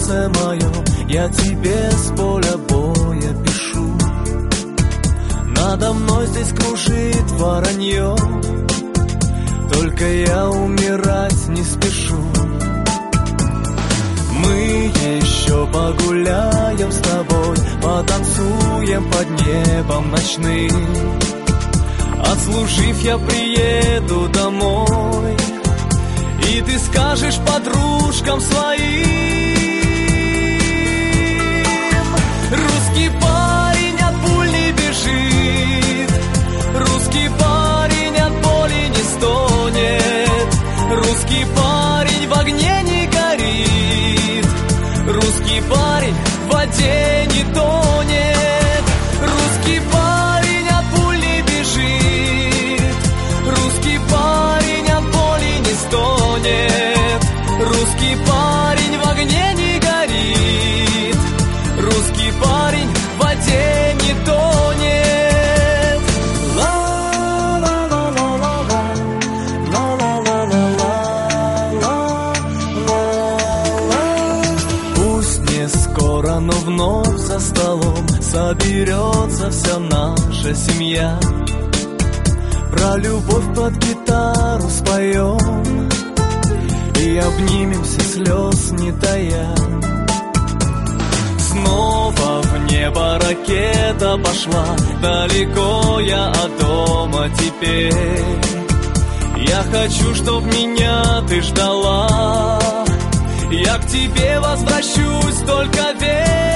сердце мое я тебе с поля боя пишу. Надо мной здесь кружит воронье, только я умирать не спешу. Мы еще погуляем с тобой, потанцуем под небом ночным. Отслужив, я приеду домой, и ты скажешь подружкам своим: русский парень от пуль не бежит, русский парень от боли не стонет, русский парень в огне не горит, русский парень в воде не тонет, русский парень от пуль не бежит, русский парень от боли не стонет, русский парень в огне не горит, русский парень в воде не тонет. Пусть не скоро, но вновь за столом соберется вся наша семья. Про любовь под гитару споем и обнимемся, слез не тая. Снова в небо ракета пошла, далеко я от дома теперь. Я хочу, чтоб меня ты ждала, я к тебе возвращусь, только верь.